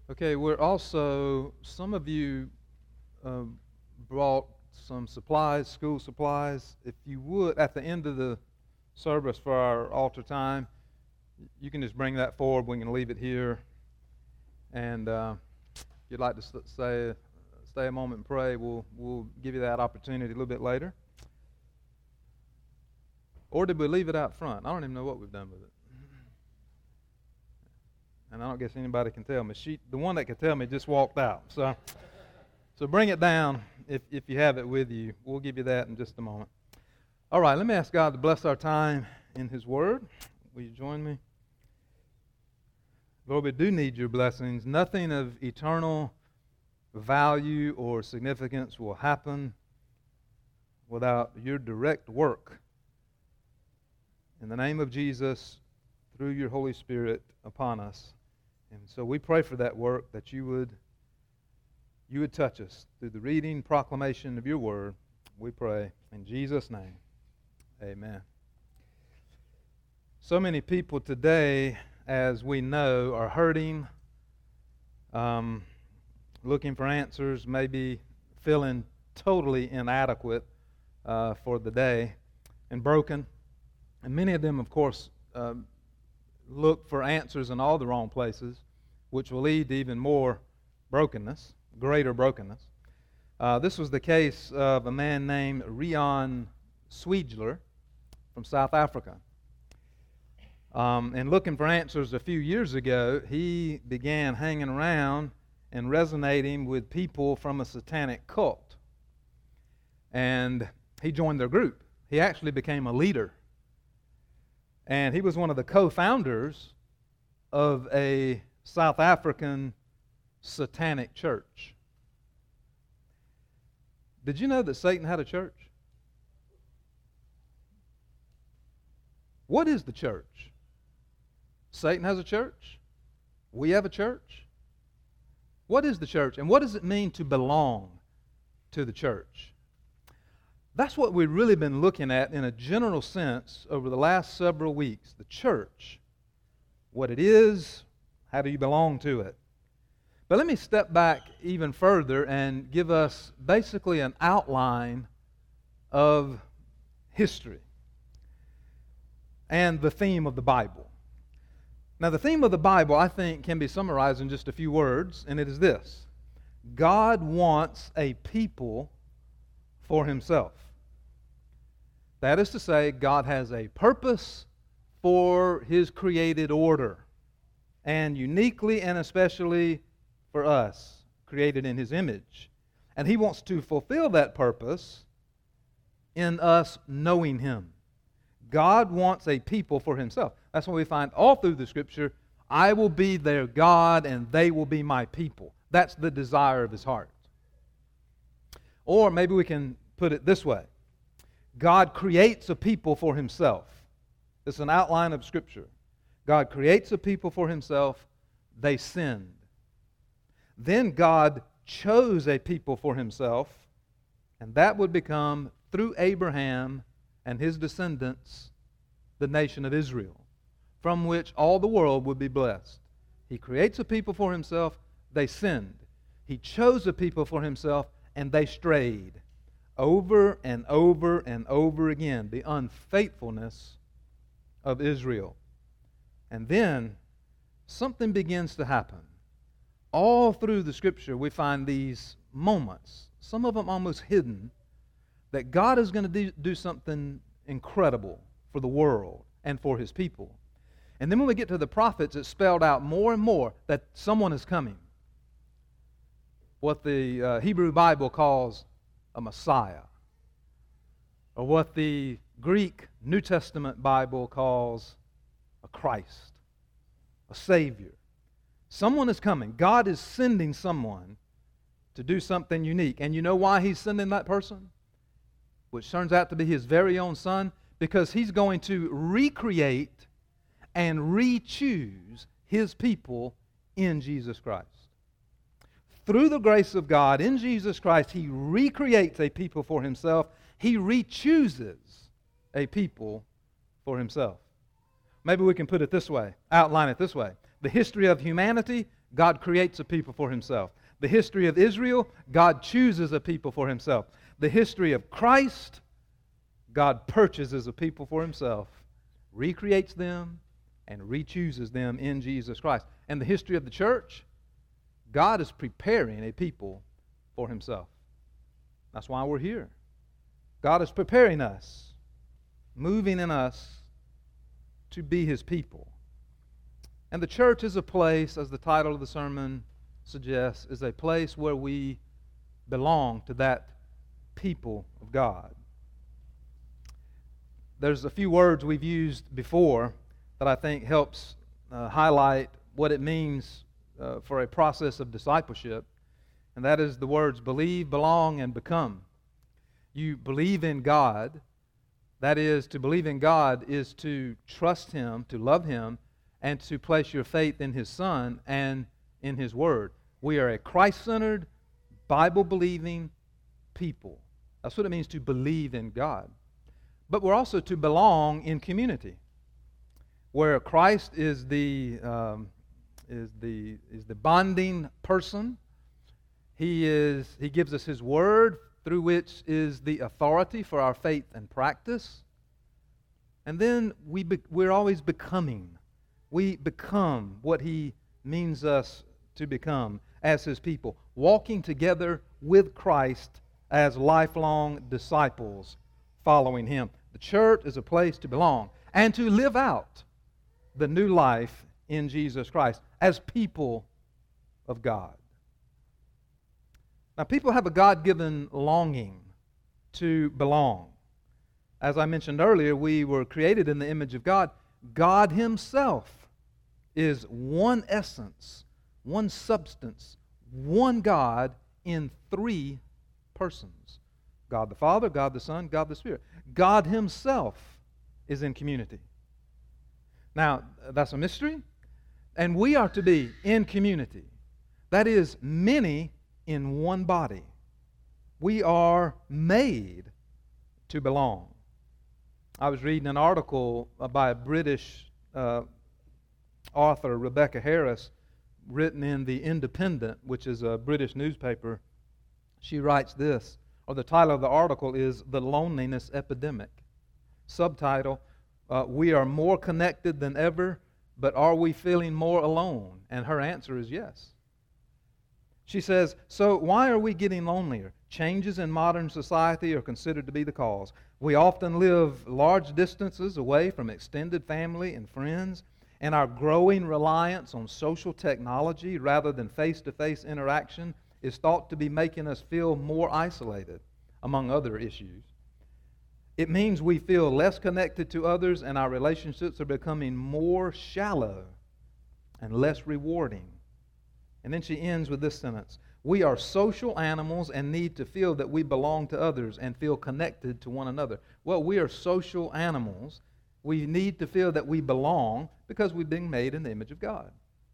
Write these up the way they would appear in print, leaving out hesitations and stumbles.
Okay, some of you uh, brought some supplies, school supplies. If you would, at the end of the service for our altar time, you can just bring that forward. We can leave it here. And if you'd like to stay a moment and pray, we'll give you that opportunity a little bit later. Or did we leave it out front? I don't even know what we've done with it. And I don't guess anybody can tell me. The one that could tell me just walked out. So bring it down if you have it with you. We'll give you that in just a moment. All right, let me ask God to bless our time in His Word. Will you join me? Lord, we do need your blessings. Nothing of eternal value or significance will happen without your direct work. In the name of Jesus, through your Holy Spirit upon us. And so we pray for that work, that you would touch us through the reading, proclamation of your word. We pray in Jesus' name. Amen. So many people today, as we know, are hurting, looking for answers, maybe feeling totally inadequate for the day, and broken. And many of them, of course, look for answers in all the wrong places, which will lead to even more brokenness, greater brokenness. This was the case of a man named Rian Sweedler from South Africa. And looking for answers a few years ago, he began hanging around and resonating with people from a satanic cult. And he joined their group. He actually became a leader. And he was one of the co-founders of a South African satanic church. Did you know that Satan had a church? What is the church? Satan has a church. We have a church. What is the church? And what does it mean to belong to the church? That's what we've really been looking at in a general sense over the last several weeks. The church, what it is, how do you belong to it? But let me step back even further and give us basically an outline of history and the theme of the Bible. Now, the theme of the Bible, I think, can be summarized in just a few words, and it is this: God wants a people for Himself. That is to say, God has a purpose for His created order, and uniquely and especially for us, created in His image. And He wants to fulfill that purpose in us knowing Him. God wants a people for Himself. That's what we find all through the Scripture. I will be their God, and they will be my people. That's the desire of His heart. Or maybe we can put it this way: God creates a people for Himself. It's an outline of Scripture. God creates a people for Himself. They sinned. Then God chose a people for Himself, and that would become, through Abraham and his descendants, the nation of Israel, from which all the world would be blessed. He creates a people for Himself. They sinned. He chose a people for Himself, and they strayed. Over and over and over again, the unfaithfulness of Israel. And then something begins to happen. All through the Scripture, we find these moments, some of them almost hidden, that God is going to do something incredible for the world and for His people. And then when we get to the prophets, it's spelled out more and more that someone is coming. What the Hebrew Bible calls a Messiah, or what the Greek New Testament Bible calls a Christ, a Savior. Someone is coming. God is sending someone to do something unique. And you know why He's sending that person? Which turns out to be His very own Son, because He's going to recreate and re-choose His people in Jesus Christ. Through the grace of God in Jesus Christ, He recreates a people for Himself. He re-chooses a people for Himself. Maybe we can put it this way, outline it this way. The history of humanity, God creates a people for himself. The history of Israel, God chooses a people for himself. The history of Christ, God purchases a people for himself, recreates them, and re-chooses them in Jesus Christ. And the history of the church, God is preparing a people for himself. That's why we're here. God is preparing us, moving in us to be his people. And the church is a place, as the title of the sermon suggests, is a place where we belong to that people of God. There's a few words we've used before that I think helps highlight what it means for a process of discipleship, and that is the words believe, belong, and become. You believe in God. That is, to believe in God is to trust him, to love him, and to place your faith in his Son and in his Word. We are a Christ-centered, Bible-believing people. That's what it means to believe in God. But we're also to belong in community, where Christ is the bonding person. He gives us his Word, through which is the authority for our faith and practice. And then we're always becoming. We become what he means us to become as his people, walking together with Christ as lifelong disciples following him. The church is a place to belong and to live out the new life in Jesus Christ as people of God. Now, people have a God-given longing to belong. As I mentioned earlier, we were created in the image of God. God himself is one essence, one substance, one God in three persons. God the Father, God the Son, God the Spirit. God himself is in community. Now, that's a mystery, and we are to be in community. That is, many in one body. We are made to belong. I was reading an article by a British author, Rebecca Harris, written in The Independent, which is a British newspaper. She writes this, or the title of the article is The Loneliness Epidemic. Subtitle, We are more connected than ever, but are we feeling more alone? And her answer is yes. She says, so why are we getting lonelier? Changes in modern society are considered to be the cause. We often live large distances away from extended family and friends, and our growing reliance on social technology rather than face-to-face interaction is thought to be making us feel more isolated, among other issues. It means we feel less connected to others, and our relationships are becoming more shallow and less rewarding. And then she ends with this sentence. We are social animals and need to feel that we belong to others and feel connected to one another. Well, we are social animals. We need to feel that we belong because we've been made in the image of God.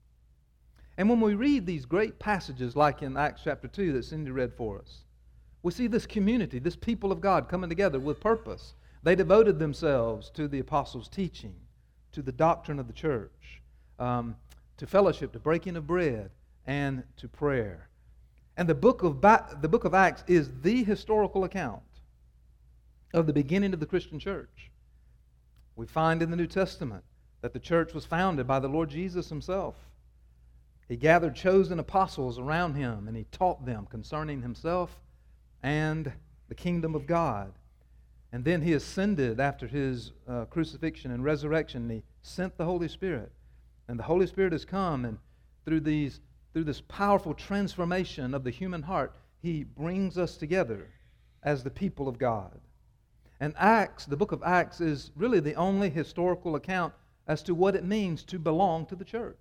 And when we read these great passages like in Acts chapter 2 that Cindy read for us, we see this community, this people of God coming together with purpose. They devoted themselves to the apostles' teaching, to the doctrine of the church, to fellowship, to breaking of bread, and to prayer. And the book of Acts is the historical account of the beginning of the Christian church. We find in the New Testament that the church was founded by the Lord Jesus himself. He gathered chosen apostles around him, and he taught them concerning himself and the kingdom of God. And then he ascended after his crucifixion and resurrection, and he sent the Holy Spirit. And the Holy Spirit has come, and through this powerful transformation of the human heart, he brings us together as the people of God. And Acts, the book of Acts, is really the only historical account as to what it means to belong to the church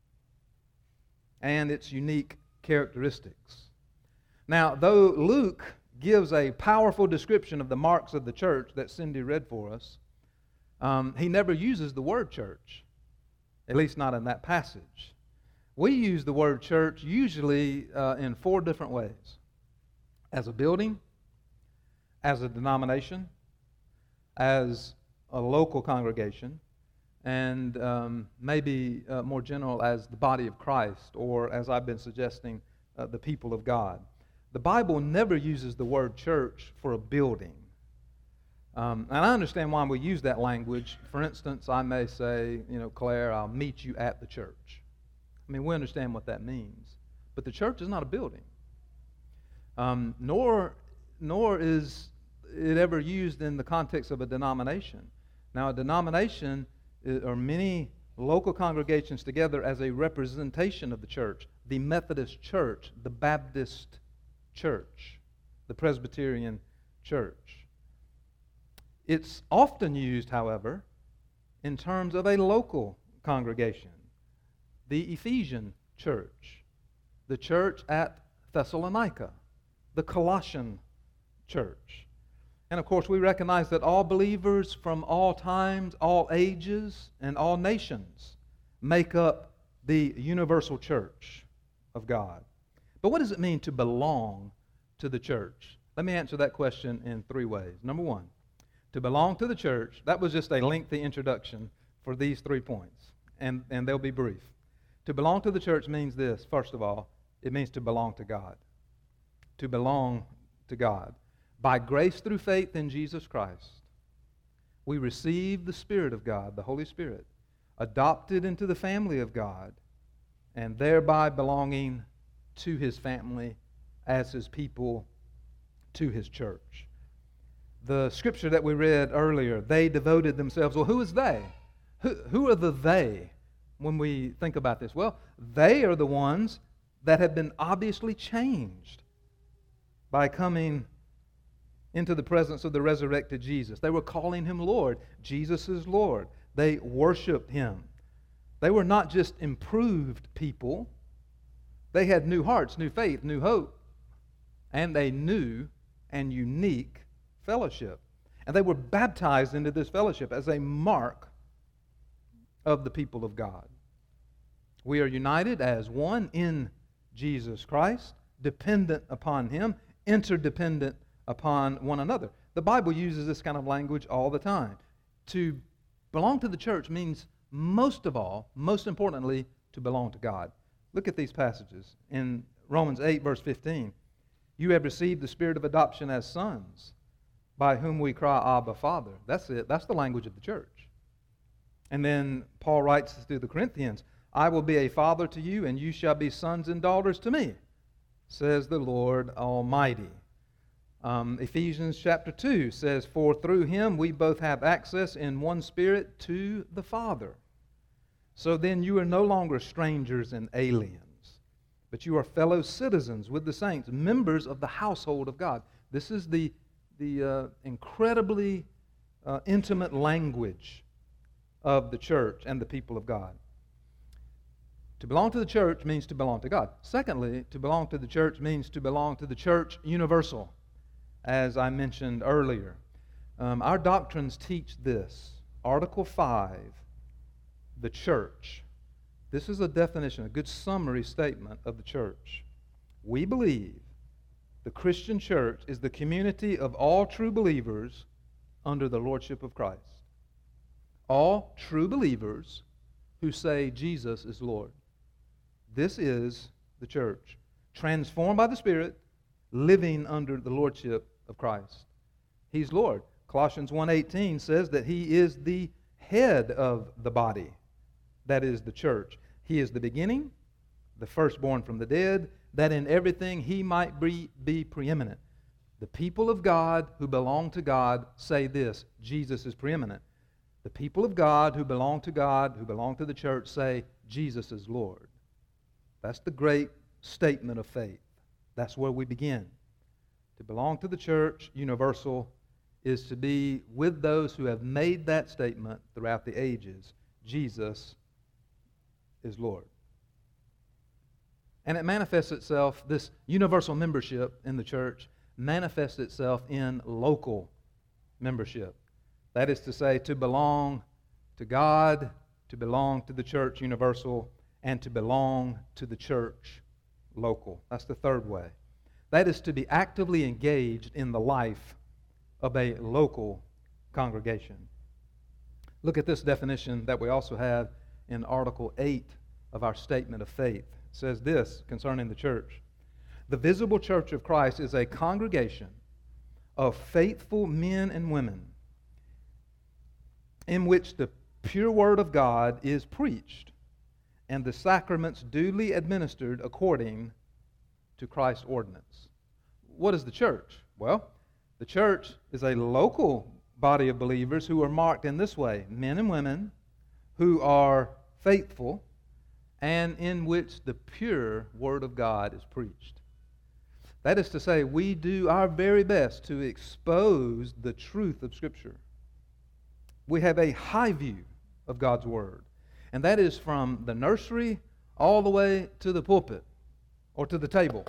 and its unique characteristics. Now, though Luke gives a powerful description of the marks of the church that Cindy read for us, he never uses the word church, at least not in that passage. We use the word church usually in four different ways. As a building, as a denomination, as a local congregation, and maybe more general as the body of Christ, or as I've been suggesting, the people of God. The Bible never uses the word church for a building. And I understand why we use that language. For instance, I may say, Claire, I'll meet you at the church. I mean, we understand what that means. But the church is not a building. Nor is it ever used in the context of a denomination. Now, a denomination are many local congregations together as a representation of the church. The Methodist Church, the Baptist Church, the Presbyterian Church. It's often used, however, in terms of a local congregation. The Ephesian church, the church at Thessalonica, the Colossian church. And of course, we recognize that all believers from all times, all ages, and all nations make up the universal church of God. But what does it mean to belong to the church? Let me answer that question in three ways. Number one, to belong to the church, that was just a lengthy introduction for these 3 points, and they'll be brief. To belong to the church means this, first of all, it means to belong to God. To belong to God. By grace through faith in Jesus Christ, we receive the Spirit of God, the Holy Spirit, adopted into the family of God, and thereby belonging to His family as His people, to His church. The scripture that we read earlier, they devoted themselves. Well, who is they? Who are the they when we think about this? Well, they are the ones that have been obviously changed by coming into the presence of the resurrected Jesus. They were calling Him Lord. Jesus is Lord. They worshiped Him. They were not just improved people. They had new hearts, new faith, new hope, and a new and unique fellowship. And they were baptized into this fellowship as a mark of the people of God. We are united as one in Jesus Christ, dependent upon Him, interdependent upon one another. The Bible uses this kind of language all the time. To belong to the church means most of all, most importantly, to belong to God. Look at these passages. In Romans 8, verse 15, you have received the spirit of adoption as sons, by whom we cry, Abba, Father. That's it. That's the language of the church. And then Paul writes to the Corinthians, I will be a father to you, and you shall be sons and daughters to me, says the Lord Almighty. Ephesians chapter 2 says, for through Him we both have access in one Spirit to the Father. So then you are no longer strangers and aliens, but you are fellow citizens with the saints, members of the household of God. This is the incredibly intimate language of the church and the people of God. To belong to the church means to belong to God. Secondly, to belong to the church means to belong to the church universal, as I mentioned earlier. Our doctrines teach this. Article 5, the church. This is a definition, a good summary statement of the church. We believe the Christian church is the community of all true believers under the lordship of Christ. All true believers who say Jesus is Lord. This is the church, transformed by the Spirit, living under the lordship of Christ. He's Lord. Colossians 1:18 says that He is the head of the body, that is the church. He is the beginning, the firstborn from the dead, that in everything He might be preeminent. The people of God who belong to God say this, Jesus is preeminent. The people of God, who belong to the church, say Jesus is Lord. That's the great statement of faith. That's where we begin. To belong to the church, universal, is to be with those who have made that statement throughout the ages. Jesus is Lord. And it manifests itself, this universal membership in the church manifests itself in local membership. That is to say, to belong to God, to belong to the church universal, and to belong to the church local. That's the third way. That is to be actively engaged in the life of a local congregation. Look at this definition that we also have in Article 8 of our Statement of Faith. It says this concerning the church. The visible church of Christ is a congregation of faithful men and women in which the pure word of God is preached and the sacraments duly administered according to Christ's ordinance. What is the church? Well, the church is a local body of believers who are marked in this way: men and women who are faithful and in which the pure word of God is preached. That is to say, we do our very best to expose the truth of Scripture. We have a high view of God's Word, and that is from the nursery all the way to the pulpit or to the table.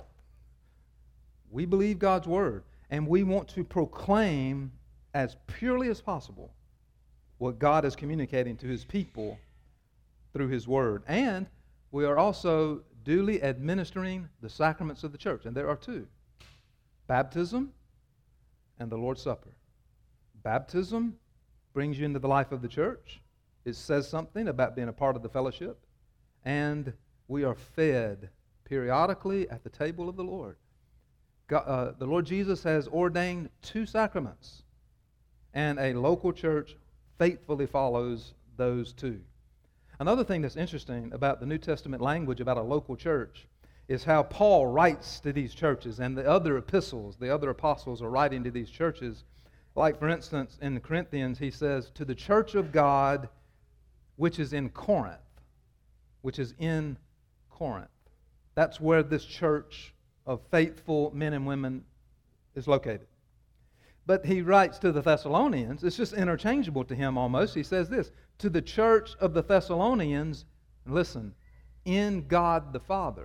We believe God's Word, and we want to proclaim as purely as possible what God is communicating to His people through His Word. And we are also duly administering the sacraments of the church, and there are two: baptism and the Lord's Supper. Baptism brings you into the life of the church. It says something about being a part of the fellowship, and we are fed periodically at the table of the Lord. God, the Lord Jesus has ordained two sacraments, and a local church faithfully follows those two. Another thing that's interesting about the New Testament language about a local church is how Paul writes to these churches, and the other epistles, the other apostles are writing to these churches. Like, for instance, in the Corinthians, he says, to the church of God which is in Corinth, which is in Corinth. That's where this church of faithful men and women is located. But he writes to the Thessalonians, it's just interchangeable to him almost. He says this, to the church of the Thessalonians, listen, in God the Father.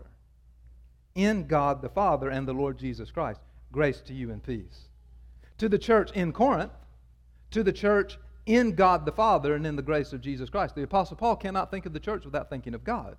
In God the Father and the Lord Jesus Christ. Grace to you and peace. To the church in Corinth, to the church in God the Father and in the grace of Jesus Christ. The Apostle Paul cannot think of the church without thinking of God.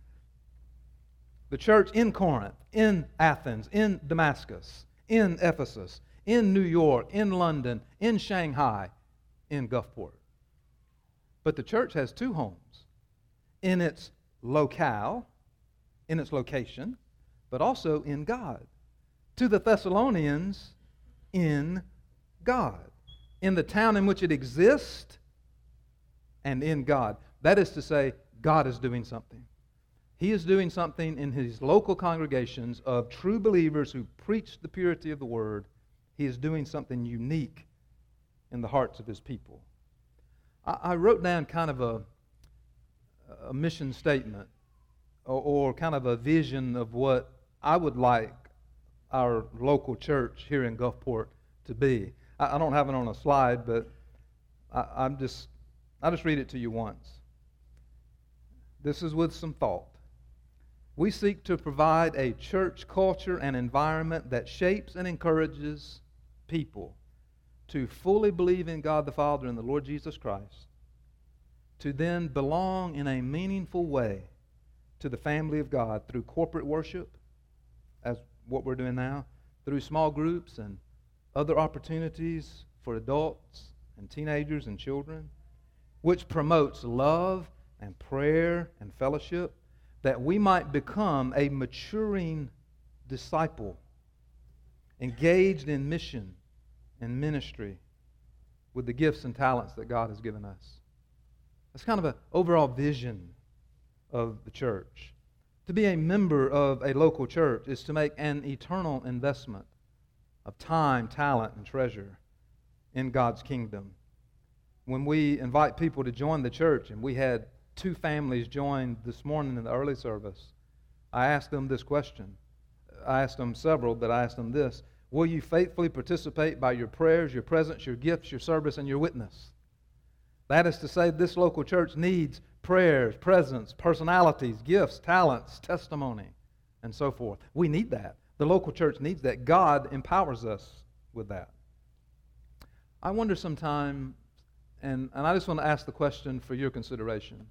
The church in Corinth, in Athens, in Damascus, in Ephesus, in New York, in London, in Shanghai, in Gulfport. But the church has two homes: in its locale, in its location, but also in God. To the Thessalonians, in God. In the town in which it exists, and in God. That is to say, God is doing something. He is doing something in His local congregations of true believers who preach the purity of the Word. He is doing something unique in the hearts of His people. I wrote down kind of a mission statement or kind of a vision of what I would like our local church here in Gulfport to be. I don't have it on a slide, but I'll just read it to you once. This is with some thought. We seek to provide a church culture and environment that shapes and encourages people to fully believe in God the Father and the Lord Jesus Christ, to then belong in a meaningful way to the family of God through corporate worship, as what we're doing now, through small groups and other opportunities for adults and teenagers and children, which promotes love and prayer and fellowship, that we might become a maturing disciple, engaged in mission and ministry with the gifts and talents that God has given us. That's kind of an overall vision of the church. To be a member of a local church is to make an eternal investment of time, talent, and treasure in God's kingdom. When we invite people to join the church, and we had 2 families join this morning in the early service, I asked them this question. I asked them several, but I asked them this: will you faithfully participate by your prayers, your presence, your gifts, your service, and your witness? That is to say, this local church needs prayers, presence, personalities, gifts, talents, testimony, and so forth. We need that. The local church needs that. God empowers us with that. I wonder sometimes, and I just want to ask the question for your consideration.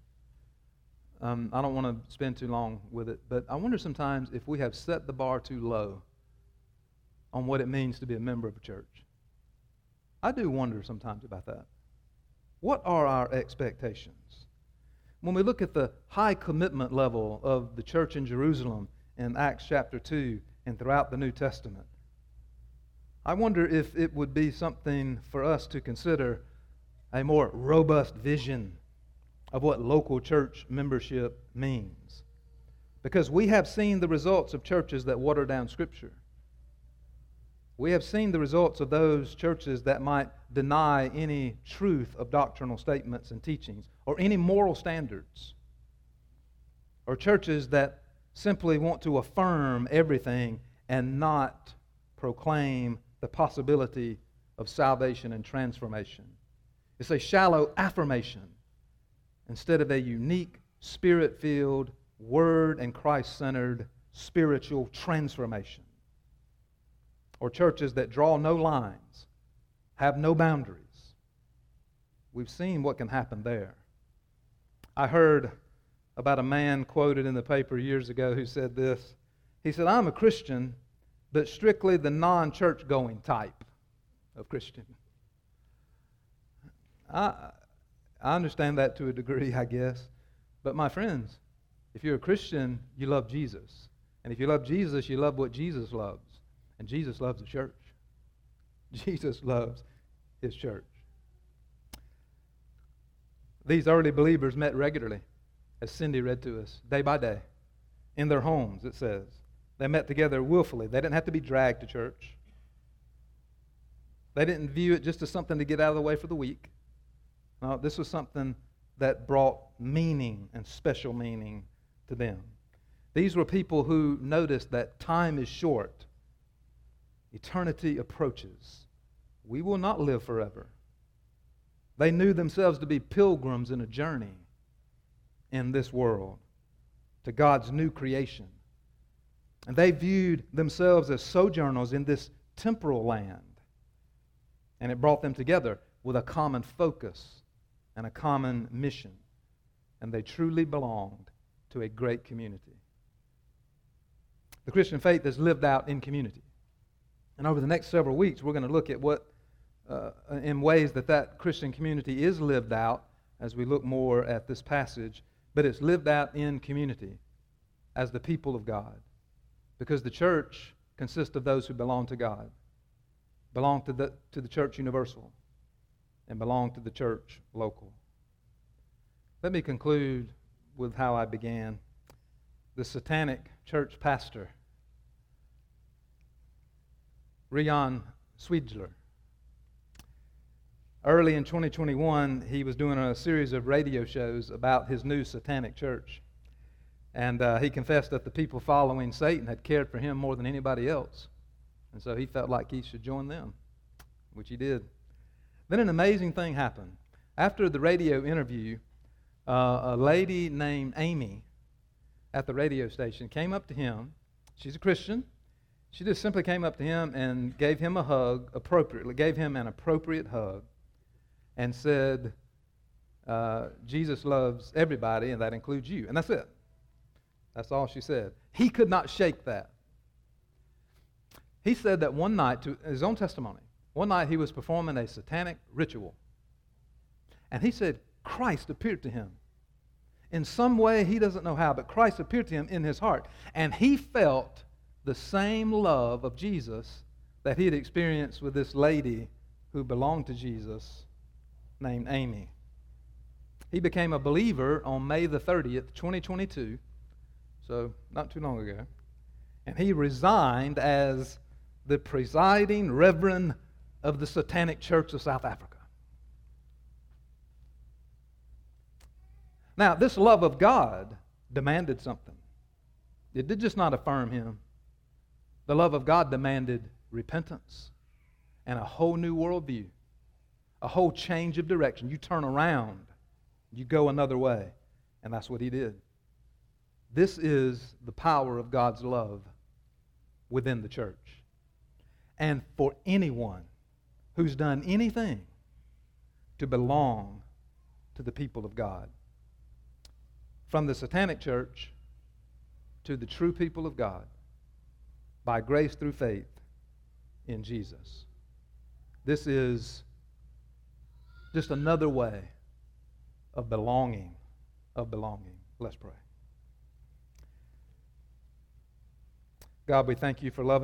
I don't want to spend too long with it, but I wonder sometimes if we have set the bar too low on what it means to be a member of a church. I do wonder sometimes about that. What are our expectations? When we look at the high commitment level of the church in Jerusalem in Acts chapter 2 and throughout the New Testament, I wonder if it would be something for us to consider a more robust vision of what local church membership means. Because we have seen the results of churches that water down Scripture. We have seen the results of those churches that might deny any truth of doctrinal statements and teachings, or any moral standards, or churches that simply want to affirm everything and not proclaim the possibility of salvation and transformation. It's a shallow affirmation instead of a unique, Spirit-filled, Word and Christ-centered spiritual transformation. Or churches that draw no lines, have no boundaries. We've seen what can happen there. I heard about a man quoted in the paper years ago who said this. He said, "I'm a Christian, but strictly the non-church-going type of Christian." I understand that to a degree, I guess. But my friends, if you're a Christian, you love Jesus. And if you love Jesus, you love what Jesus loves. And Jesus loves the church. Jesus loves His church. These early believers met regularly, as Cindy read to us, day by day, in their homes, it says. They met together willfully. They didn't have to be dragged to church. They didn't view it just as something to get out of the way for the week. No, this was something that brought meaning and special meaning to them. These were people who noticed that time is short. Eternity approaches. We will not live forever. They knew themselves to be pilgrims in a journey in this world to God's new creation. And they viewed themselves as sojourners in this temporal land. And it brought them together with a common focus and a common mission. And they truly belonged to a great community. The Christian faith is lived out in community. And over the next several weeks, we're going to look at what, in ways that Christian community is lived out as we look more at this passage. But it's lived out in community as the people of God. Because the church consists of those who belong to God, belong to the church universal, and belong to the church local. Let me conclude with how I began. The satanic church pastor, Rion Sweedler. Early in 2021, he was doing a series of radio shows about his new satanic church. And he confessed that the people following Satan had cared for him more than anybody else. And so he felt like he should join them, which he did. Then an amazing thing happened. After the radio interview, a lady named Amy at the radio station came up to him. She's a Christian. She just simply came up to him and gave him a hug, gave him an appropriate hug, and said, Jesus loves everybody, and that includes you. And that's it. That's all she said. He could not shake that. He said that one night, to his own testimony, one night he was performing a satanic ritual. And he said Christ appeared to him. In some way, he doesn't know how, but Christ appeared to him in his heart. And he felt the same love of Jesus that he had experienced with this lady who belonged to Jesus named Amy. He became a believer on May the 30th, 2022, so not too long ago. And he resigned as the presiding reverend of the Satanic Church of South Africa. Now, this love of God demanded something. It did just not affirm him. The love of God demanded repentance and a whole new worldview, a whole change of direction. You turn around, you go another way, and that's what he did. This is the power of God's love within the church. And for anyone who's done anything to belong to the people of God. From the satanic church to the true people of God, by grace through faith in Jesus. This is Just another way of belonging, Let's pray. God, we thank you for loving